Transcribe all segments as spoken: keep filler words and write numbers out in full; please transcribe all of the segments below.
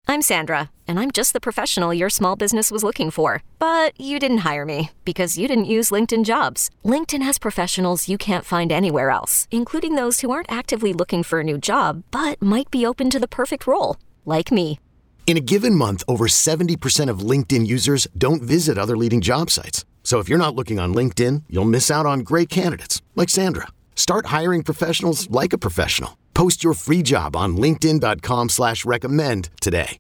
I'm Sandra, and I'm just the professional your small business was looking for. But you didn't hire me because you didn't use LinkedIn Jobs. LinkedIn has professionals you can't find anywhere else, including those who aren't actively looking for a new job, but might be open to the perfect role, like me. In a given month, over seventy percent of LinkedIn users don't visit other leading job sites. So if you're not looking on LinkedIn, you'll miss out on great candidates like Sandra. Start hiring professionals like a professional. Post your free job on linkedin dot com slash recommend today.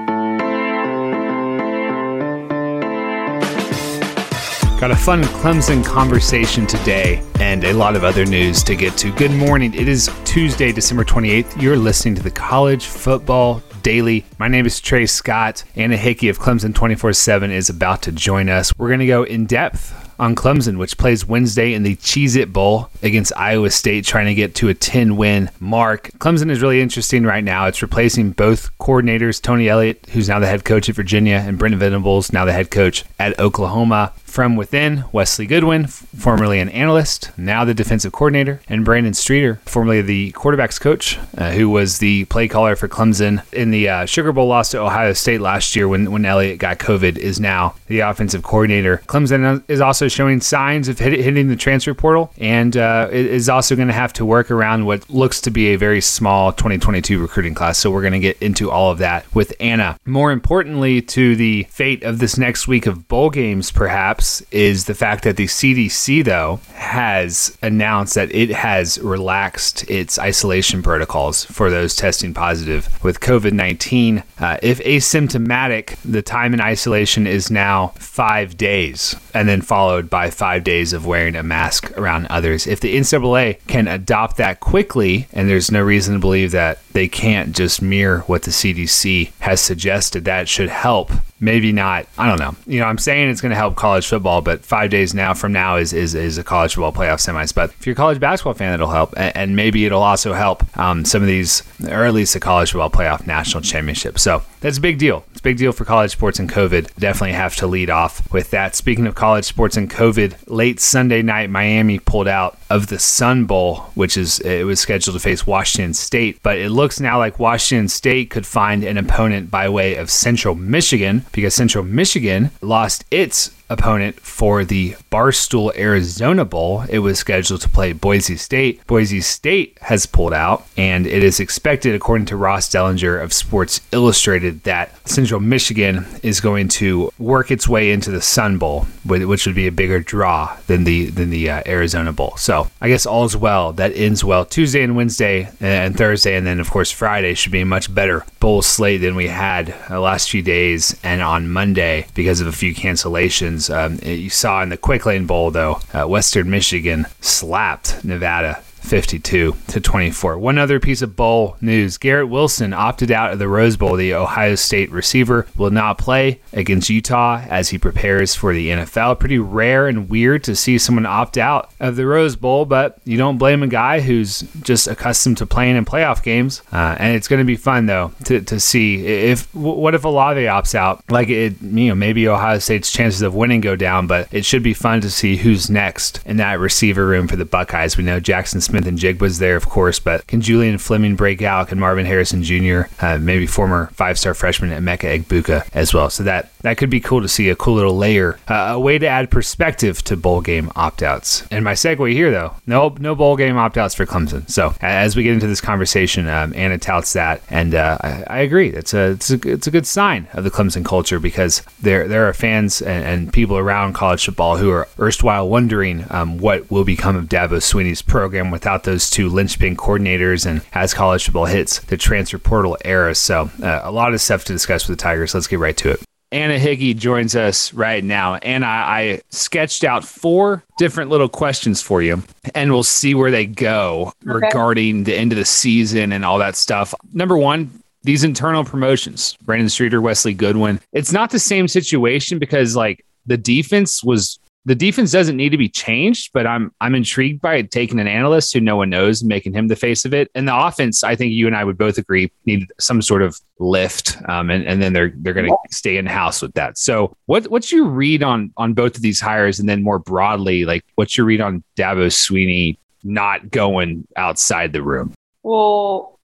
Got a fun Clemson conversation today and a lot of other news to get to. Good morning. It is Tuesday, December twenty-eighth. You're listening to the College Football Daily. My name is Trey Scott. Anna Hickey of Clemson twenty-four seven is about to join us. We're going to go in depth on Clemson, which plays Wednesday in the Cheez-It Bowl against Iowa State, trying to get to a ten-win mark. Clemson is really interesting right now. It's replacing both coordinators, Tony Elliott, who's now the head coach at Virginia, and Brent Venables, now the head coach at Oklahoma. From within, Wesley Goodwin, formerly an analyst, now the defensive coordinator, and Brandon Streeter, formerly the quarterback's coach, uh, who was the play caller for Clemson in the uh, Sugar Bowl loss to Ohio State last year when, when Elliott got COVID, is now the offensive coordinator. Clemson is also showing signs of hit, hitting the transfer portal, and uh, is also going to have to work around what looks to be a very small twenty twenty-two recruiting class. So we're going to get into all of that with Anna. More importantly, to the fate of this next week of bowl games, perhaps, is the fact that the C D C, though, has announced that it has relaxed its isolation protocols for those testing positive with COVID nineteen. Uh, if asymptomatic, the time in isolation is now five days, and then followed by five days of wearing a mask around others. If the N C double A can adopt that quickly, and there's no reason to believe that they can't just mirror what the C D C has suggested, that should help. Maybe not. I don't know. You know, I'm saying it's going to help college football, but five days now from now is is, is a college football playoff semis. But if you're a college basketball fan, it'll help. And, and maybe it'll also help um, some of these, or at least the college football playoff national championship. So that's a big deal. It's a big deal for college sports and COVID. Definitely have to lead off with that. Speaking of college sports and COVID, late Sunday night, Miami pulled out of the Sun Bowl, which is, it was scheduled to face Washington State. But it looks now like Washington State could find an opponent by way of Central Michigan, because Central Michigan lost its opponent for the Barstool Arizona Bowl. It was scheduled to play Boise State. Boise State has pulled out, and it is expected, according to Ross Dellinger of Sports Illustrated, that Central Michigan is going to work its way into the Sun Bowl, which would be a bigger draw than the than the uh, Arizona Bowl. So I guess all's well. That ends well. Tuesday and Wednesday and Thursday, and then of course Friday should be a much better bowl slate than we had the last few days, and on Monday because of a few cancellations. Um, you saw in the Quick Lane Bowl, though, uh, Western Michigan slapped Nevada fifty-two to twenty-four. One other piece of bowl news. Garrett Wilson opted out of the Rose Bowl. The Ohio State receiver will not play against Utah as he prepares for the N F L. Pretty rare and weird to see someone opt out of the Rose Bowl, but you don't blame a guy who's just accustomed to playing in playoff games. Uh, and it's going to be fun, though, to, to see if what if Olave opts out. Like, it, you know, maybe Ohio State's chances of winning go down, but it should be fun to see who's next in that receiver room for the Buckeyes. We know Jackson Smith Smith and Jigba's there, of course, but can Julian Fleming break out? Can Marvin Harrison Junior, uh, maybe former five-star freshman Emeka Egbuka as well? So that that could be cool to see, a cool little layer, uh, a way to add perspective to bowl game opt-outs. And my segue here, though, no no bowl game opt-outs for Clemson. So as we get into this conversation, um, Anna touts that, and uh, I, I agree. It's a, it's, a, it's a good sign of the Clemson culture, because there there are fans and, and people around college football who are erstwhile wondering um, what will become of Dabo Swinney's program without those two linchpin coordinators and as college football hits the transfer portal era. So uh, a lot of stuff to discuss with the Tigers. Let's get right to it. Anna Hickey joins us right now. Anna, I sketched out four different little questions for you, and we'll see where they go okay. regarding the end of the season and all that stuff. Number one, these internal promotions, Brandon Streeter, Wesley Goodwin. It's not the same situation because, like, the defense was the defense doesn't need to be changed, but I'm I'm intrigued by it, taking an analyst who no one knows and making him the face of it. And the offense, I think you and I would both agree, needed some sort of lift, um, and and then they're they're going to stay in house with that. So what what's your read on on both of these hires, and then more broadly, like what's your read on Dabo Swinney not going outside the room? Well,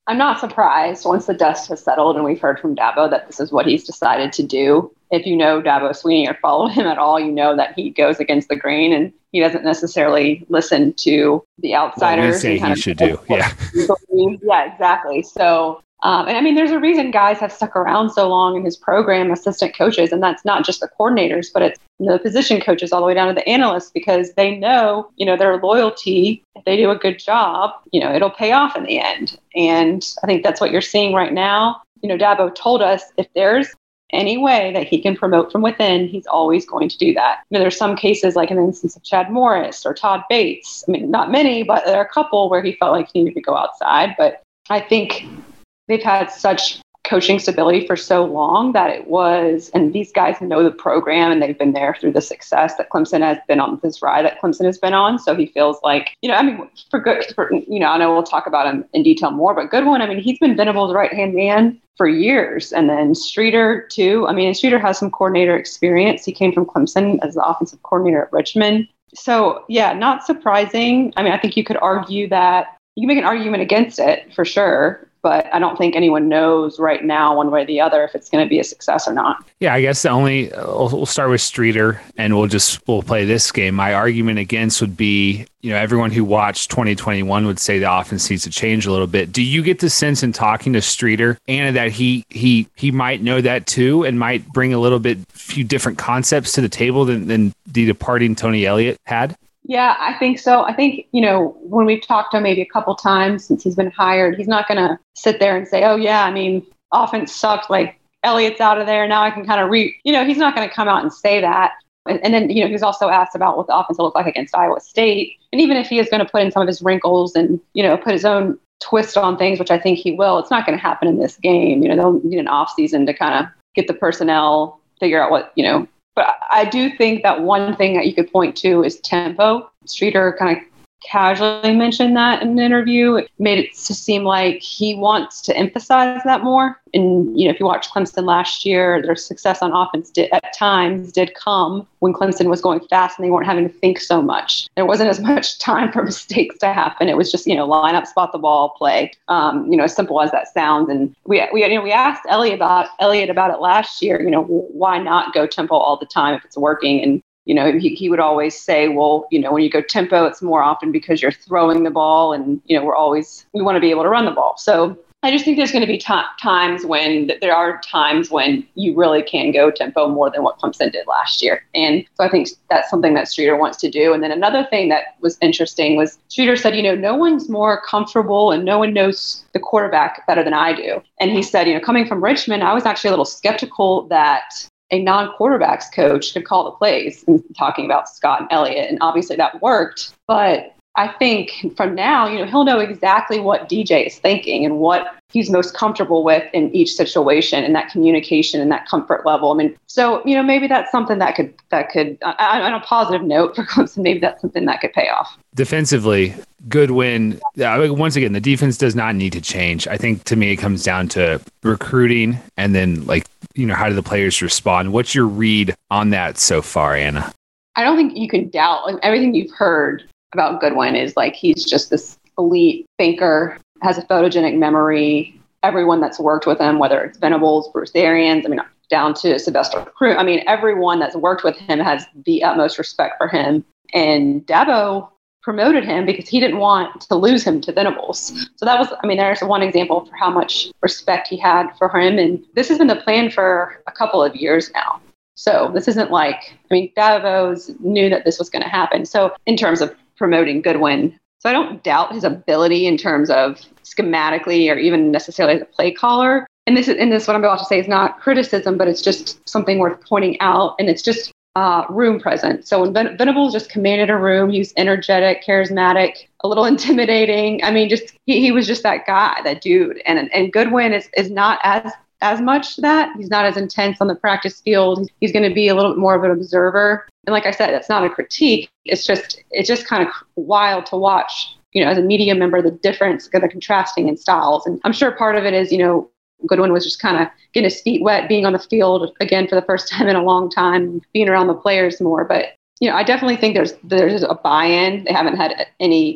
I'm not surprised once the dust has settled and we've heard from Dabo that this is what he's decided to do. If you know Dabo Swinney or follow him at all, you know that he goes against the grain and he doesn't necessarily listen to the outsiders. What we say he should do. Yeah. Yeah, exactly. So, um, and I mean, there's a reason guys have stuck around so long in his program, assistant coaches, and that's not just the coordinators, but it's you know, the position coaches all the way down to the analysts, because they know, you know, their loyalty, if they do a good job, you know, it'll pay off in the end. And I think that's what you're seeing right now. You know, Dabo told us if there's any way that he can promote from within, he's always going to do that. You know, there's some cases like in the instance of Chad Morris or Todd Bates. I mean, not many, but there are a couple where he felt like he needed to go outside. But I think they've had such coaching stability for so long that it was, and these guys know the program and they've been there through the success that Clemson has been on, this ride that Clemson has been on. So he feels like, you know, I mean, for good, for, you know, I know we'll talk about him in detail more, but Goodwin, I mean, he's been Venables' right-hand man for years. And then Streeter too. I mean, Streeter has some coordinator experience. He came from Clemson as the offensive coordinator at Richmond. So yeah, not surprising. I mean, I think you could argue that you can make an argument against it for sure. But I don't think anyone knows right now, one way or the other, if it's going to be a success or not. Yeah, I guess the only uh, we'll, we'll start with Streeter, and we'll just we'll play this game. My argument against would be, you know, everyone who watched twenty twenty-one would say the offense needs to change a little bit. Do you get the sense in talking to Streeter, Anna, that he he he might know that too, and might bring a little bit few different concepts to the table than than the departing Tony Elliott had? Yeah, I think so. I think, you know, when we've talked to him maybe a couple times since he's been hired, he's not going to sit there and say, oh, yeah, I mean, offense sucked. Like, Elliott's out of there. Now I can kind of re, you know, he's not going to come out and say that. And, and then, you know, he was also asked about what the offense will look like against Iowa State. And even if he is going to put in some of his wrinkles and, you know, put his own twist on things, which I think he will, it's not going to happen in this game. You know, they'll need an off season to kind of get the personnel, figure out what, you know. But I do think that one thing that you could point to is tempo. Streeter kind of casually mentioned that in an interview. It made it to seem like he wants to emphasize that more. And, you know, if you watch Clemson last year, their success on offense did, at times did come when Clemson was going fast and they weren't having to think so much. There wasn't as much time for mistakes to happen. It was just, you know, line up, spot the ball, play. Um, you know, as simple as that sounds. And we, we, you know, we asked Elliott about Elliott about it last year. You know, why not go tempo all the time if it's working? And you know, he, he would always say, well, you know, when you go tempo, it's more often because you're throwing the ball and, you know, we're always, we want to be able to run the ball. So I just think there's going to be t- times when there are times when you really can go tempo more than what Clemson did last year. And so I think that's something that Streeter wants to do. And then another thing that was interesting was Streeter said, you know, no one's more comfortable and no one knows the quarterback better than I do. And he said, you know, coming from Richmond, I was actually a little skeptical that a non-quarterbacks coach could call the plays, and talking about Scott and Elliott. And obviously that worked. But I think from now, you know, he'll know exactly what D J is thinking and what he's most comfortable with in each situation, and that communication and that comfort level. I mean, so, you know, maybe that's something that could, that could, uh, on a positive note for Clemson, maybe that's something that could pay off. Defensively, Goodwin, uh, once again, the defense does not need to change. I think to me, it comes down to recruiting and then, like, you know, how do the players respond? What's your read on that so far, Anna? I don't think you can doubt, like, everything you've heard about Goodwin is like, he's just this elite thinker, has a photogenic memory. Everyone that's worked with him, whether it's Venables, Bruce Arians, I mean, down to Sylvester Crew, I mean, everyone that's worked with him has the utmost respect for him. And Dabo promoted him because he didn't want to lose him to Venables. So that was, I mean, there's one example for how much respect he had for him. And this has been the plan for a couple of years now. So this isn't like, I mean, Dabo knew that this was going to happen. So in terms of promoting Goodwin, so I don't doubt his ability in terms of schematically or even necessarily as a play caller. And this is, and this, what I'm about to say is not criticism, but it's just something worth pointing out. And it's just uh, room present. So when Ven- Venables just commanded a room, he was energetic, charismatic, a little intimidating. I mean, just he, he was just that guy, that dude. And and Goodwin is is not as as much that. He's not as intense on the practice field. He's going to be a little bit more of an observer. And like I said, that's not a critique. It's just it's just kind of wild to watch, you know, as a media member, the difference, the contrasting in styles. And I'm sure part of it is, you know, Goodwin was just kind of getting his feet wet, being on the field again for the first time in a long time, being around the players more. But, you know, I definitely think there's there's a buy-in. They haven't had any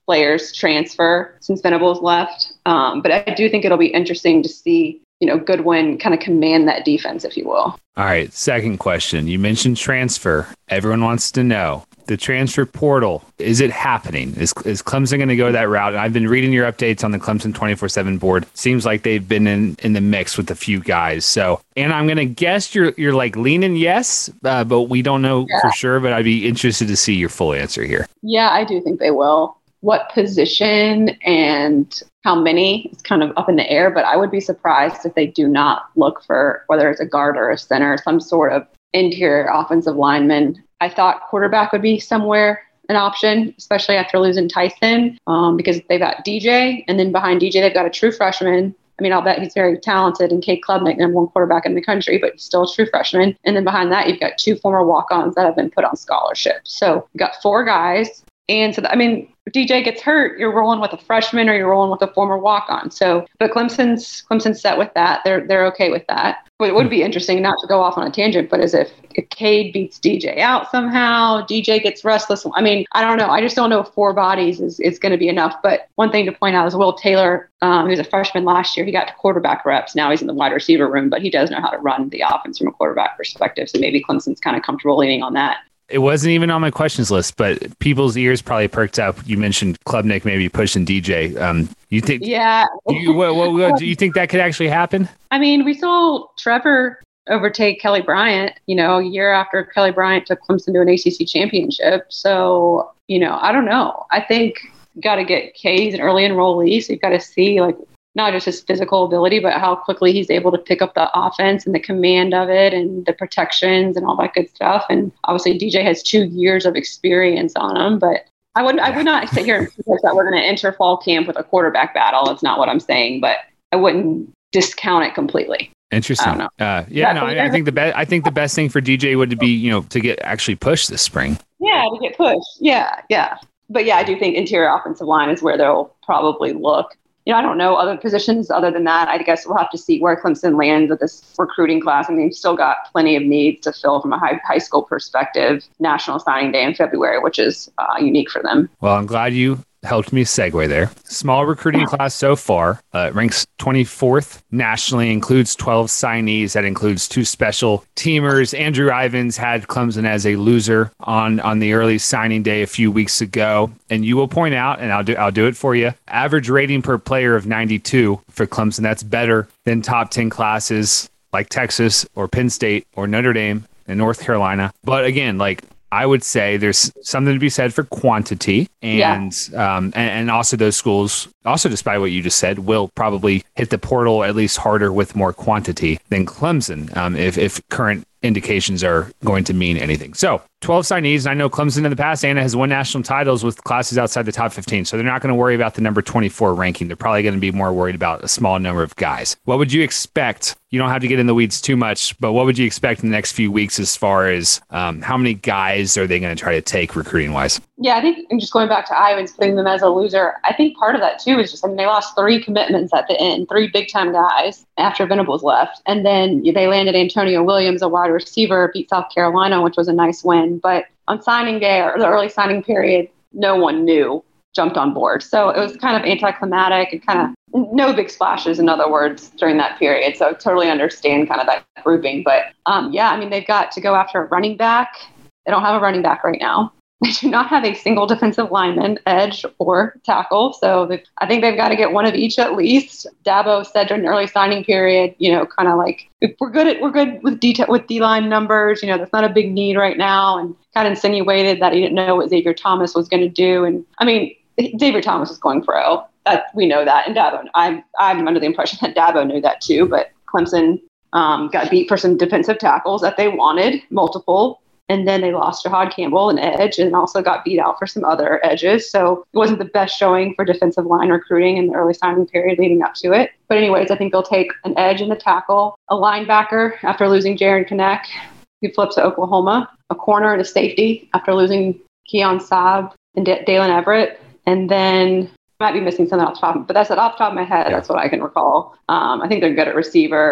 players transfer since Venables left. Um, but I do think it'll be interesting to see, you know, Goodwin kind of command that defense, if you will. All right. Second question. You mentioned transfer. Everyone wants to know the transfer portal. Is it happening? Is, is Clemson going to go that route? And I've been reading your updates on the Clemson twenty-four seven board. Seems like they've been in, in the mix with a few guys. So, and I'm going to guess you're, you're like leaning yes, uh, but we don't know yeah. for sure, but I'd be interested to see your full answer here. Yeah, I do think they will. What position and how many is kind of up in the air, but I would be surprised if they do not look for, whether it's a guard or a center, some sort of interior offensive lineman. I thought quarterback would be somewhere an option, especially after losing Tyson, um, because they've got D J, and then behind D J, they've got a true freshman. I mean, I'll bet he's very talented, and Cade Klubnik, number one quarterback in the country, but still a true freshman. And then behind that, you've got two former walk-ons that have been put on scholarship. So you've got four guys. And so, I mean, if D J gets hurt, you're rolling with a freshman or you're rolling with a former walk-on. So, but Clemson's Clemson's set with that. They're they're okay with that. But it would be interesting, not to go off on a tangent, but as if if Cade beats D J out somehow, D J gets restless. I mean, I don't know. I just don't know if four bodies is, is going to be enough. But one thing to point out is Will Taylor, um, who's a freshman last year, he got to quarterback reps. Now he's in the wide receiver room, but he does know how to run the offense from a quarterback perspective. So maybe Clemson's kind of comfortable leaning on that. It wasn't even on my questions list, but people's ears probably perked up. You mentioned Klubnik maybe pushing D J. Um, you think? Yeah. you, what, what, what, do you think that could actually happen? I mean, we saw Trevor overtake Kelly Bryant, you know, a year after Kelly Bryant took Clemson to an A C C championship. So, you know, I don't know. I think you got to get K. He's an early enrollee, so you've got to see, like, not just his physical ability, but how quickly he's able to pick up the offense and the command of it and the protections and all that good stuff. And obviously D J has two years of experience on him, but I would I would not sit here and suggest that we're going to enter fall camp with a quarterback battle. That's not what I'm saying, but I wouldn't discount it completely. Interesting. I don't know. Uh, yeah, no, I, I think the best. I think the best thing for D J would be, you know, to get actually pushed this spring. Yeah, to get pushed. Yeah, yeah. But yeah, I do think interior offensive line is where they'll probably look. You know, I don't know other positions other than that. I guess we'll have to see where Clemson lands with this recruiting class. I mean, they've still got plenty of needs to fill from a high, high school perspective. National Signing Day in February, which is uh, unique for them. Well, I'm glad you helped me segue there. Small recruiting class so far. Uh, ranks twenty-fourth nationally, includes twelve signees. That includes two special teamers. Andrew Ivins had Clemson as a loser on, on the early signing day a few weeks ago. And you will point out, and I'll do I'll do it for you, average rating per player of ninety-two for Clemson. That's better than top ten classes like Texas or Penn State or Notre Dame and North Carolina. But again, like, I would say there's something to be said for quantity, and yeah. um, and, and also those schools, also despite what you just said, will probably hit the portal at least harder with more quantity than Clemson, um, if if current indications are going to mean anything. So twelve signees, and I know Clemson in the past, Anna, has won national titles with classes outside the top fifteen, so they're not going to worry about the number twenty-four ranking. They're probably going to be more worried about a small number of guys. What would you expect? You don't have to get in the weeds too much, but what would you expect in the next few weeks as far as um, how many guys are they going to try to take recruiting-wise? Yeah, I think, and just going back to Ivins, putting them as a loser, I think part of that, too, is just, I mean, they lost three commitments at the end, three big-time guys after Venables left. And then they landed Antonio Williams, a wide receiver, beat South Carolina, which was a nice win. But on signing day, or the early signing period, no one knew, jumped on board. So it was kind of anticlimactic and kind of no big splashes, in other words, during that period. So I totally understand kind of that grouping. But um, yeah, I mean, they've got to go after a running back. They don't have a running back right now. They do not have a single defensive lineman, edge or tackle. So I think they've got to get one of each at least. Dabo said during the early signing period, you know, kind of like, we're good at, we're good with D with D-line numbers. You know, that's not a big need right now. And kind of insinuated that he didn't know what Xavier Thomas was going to do. And I mean, Xavier Thomas is going pro. That we know that. And Dabo, I'm, I'm under the impression that Dabo knew that too. But Clemson um, got beat for some defensive tackles that they wanted, multiple. And then they lost Jahad Campbell, an edge, and also got beat out for some other edges. So it wasn't the best showing for defensive line recruiting in the early signing period leading up to it. But anyways, I think they'll take an edge in the tackle, a linebacker after losing Jaron Kinnick, who flips to Oklahoma, a corner and a safety after losing Keon Saab and D- Dalen Everett. And then I might be missing something off the top, but that's off the top of my head. That's what I can recall. Um, I think they're good at receiver.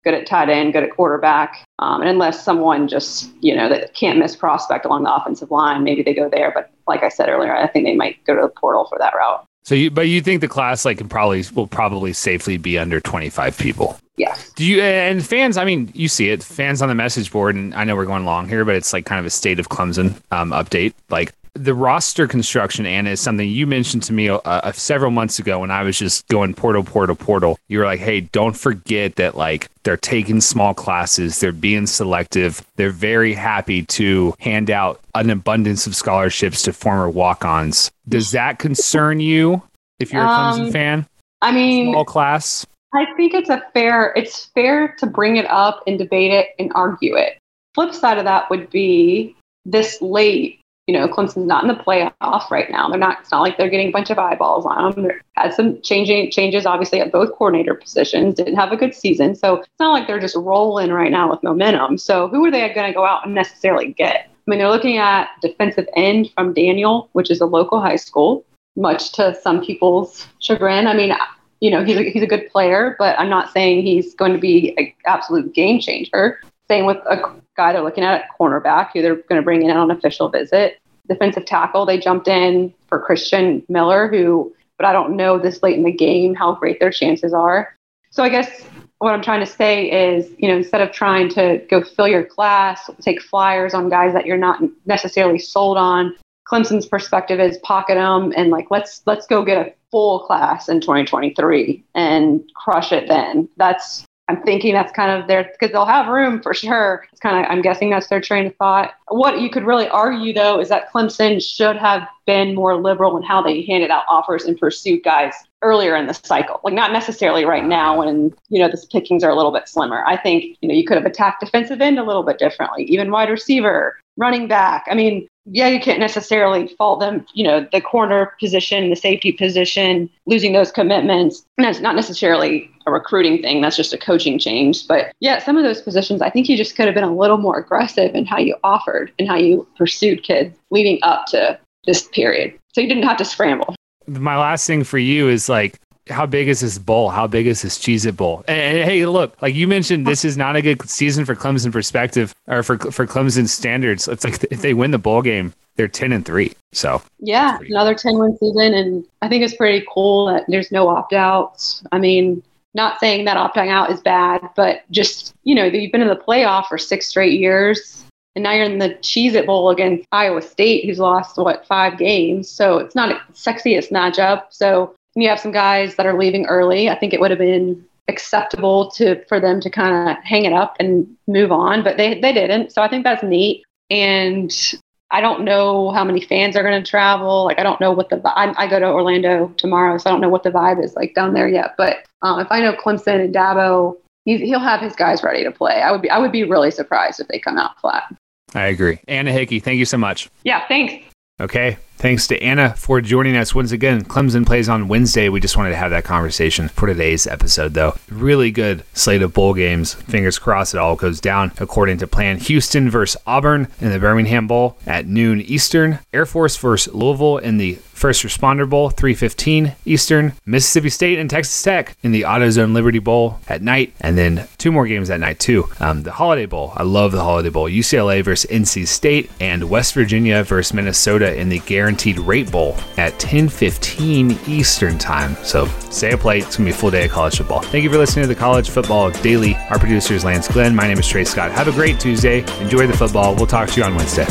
good at tight end, good at quarterback. Um, and unless someone just, you know, that can't miss prospect along the offensive line, maybe they go there. But like I said earlier, I think they might go to the portal for that route. So, you, but you think the class like can probably will probably safely be under twenty-five people? Yes. Do you and fans? I mean, you see it. Fans on the message board, and I know we're going long here, but it's like kind of a state of Clemson um, update. Like the roster construction, Anna, is something you mentioned to me uh, uh, several months ago when I was just going portal, portal, portal. You were like, "Hey, don't forget that like they're taking small classes, they're being selective, they're very happy to hand out an abundance of scholarships to former walk-ons." Does that concern you if you're a Clemson um, fan? I mean, small class. I think it's a fair, it's fair to bring it up and debate it and argue it. Flip side of that would be this late, you know, Clemson's not in the playoff right now. They're not, it's not like they're getting a bunch of eyeballs on them. There had some changing changes, obviously, at both coordinator positions, didn't have a good season. So it's not like they're just rolling right now with momentum. So who are they going to go out and necessarily get? I mean, they're looking at defensive end from Daniel, which is a local high school, much to some people's chagrin. I mean, you know, he's a, he's a good player, but I'm not saying he's going to be an absolute game changer. Same with a guy they're looking at at cornerback, who they're going to bring in on an official visit. Defensive tackle, they jumped in for Christian Miller, who, but I don't know this late in the game how great their chances are. So I guess what I'm trying to say is, you know, instead of trying to go fill your class, take flyers on guys that you're not necessarily sold on, Clemson's perspective is pocket them and like, let's, let's go get a full class in twenty twenty-three and crush it then. That's, I'm thinking that's kind of their, because they'll have room for sure. It's kind of, I'm guessing that's their train of thought. What you could really argue, though, is that Clemson should have been more liberal in how they handed out offers and pursued guys earlier in the cycle. Like, not necessarily right now when, you know, the pickings are a little bit slimmer. I think, you know, you could have attacked defensive end a little bit differently, even wide receiver, running back. I mean, yeah, you can't necessarily fault them, you know, the corner position, the safety position, losing those commitments. And that's not necessarily a recruiting thing. That's just a coaching change. But yeah, some of those positions, I think you just could have been a little more aggressive in how you offered and how you pursued kids leading up to this period. So you didn't have to scramble. My last thing for you is like, how big is this bowl? How big is this Cheez-It Bowl? And, and hey, look, like you mentioned, this is not a good season for Clemson perspective or for for Clemson standards. It's like if they win the bowl game, they're ten and three. So yeah, another ten win season, and I think it's pretty cool that there's no opt outs. I mean, not saying that opting out is bad, but just, you know, you've been in the playoff for six straight years. And now you're in the Cheez-It Bowl against Iowa State, who's lost, what, five games. So it's not a sexiest matchup. So you have some guys that are leaving early. I think it would have been acceptable to for them to kind of hang it up and move on, but they, they didn't. So I think that's neat. And I don't know how many fans are going to travel. Like, I don't know what the I, I go to Orlando tomorrow, so I don't know what the vibe is like down there yet. But um, if I know Clemson and Dabo, he's, he'll have his guys ready to play. I would be I would be really surprised if they come out flat. I agree. Anna Hickey, thank you so much. Yeah, thanks. Okay. Thanks to Anna for joining us once again. Clemson plays on Wednesday. We just wanted to have that conversation for today's episode, though. Really good slate of bowl games. Fingers crossed it all goes down according to plan. Houston versus Auburn in the Birmingham Bowl at noon Eastern. Air Force versus Louisville in the First Responder Bowl, three fifteen Eastern. Mississippi State and Texas Tech in the AutoZone Liberty Bowl at night. And then two more games that night, too. Um, the Holiday Bowl. I love the Holiday Bowl. U C L A versus N C State and West Virginia versus Minnesota in the Guaranteed Rate Bowl at ten fifteen Eastern Time. So stay up late. It's going to be a full day of college football. Thank you for listening to the College Football Daily. Our producer is Lance Glenn. My name is Trey Scott. Have a great Tuesday. Enjoy the football. We'll talk to you on Wednesday.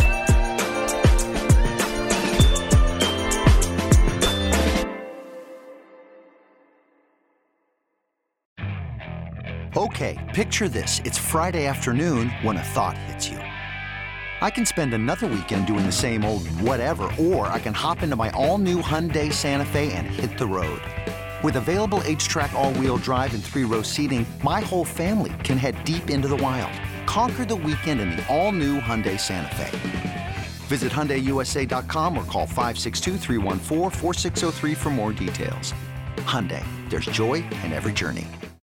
Okay, picture this. It's Friday afternoon when a thought hits you. I can spend another weekend doing the same old whatever, or I can hop into my all-new Hyundai Santa Fe and hit the road. With available H-Track all-wheel drive and three-row seating, my whole family can head deep into the wild. Conquer the weekend in the all-new Hyundai Santa Fe. Visit Hyundai U S A dot com or call five six two, three one four, four six zero three for more details. Hyundai, there's joy in every journey.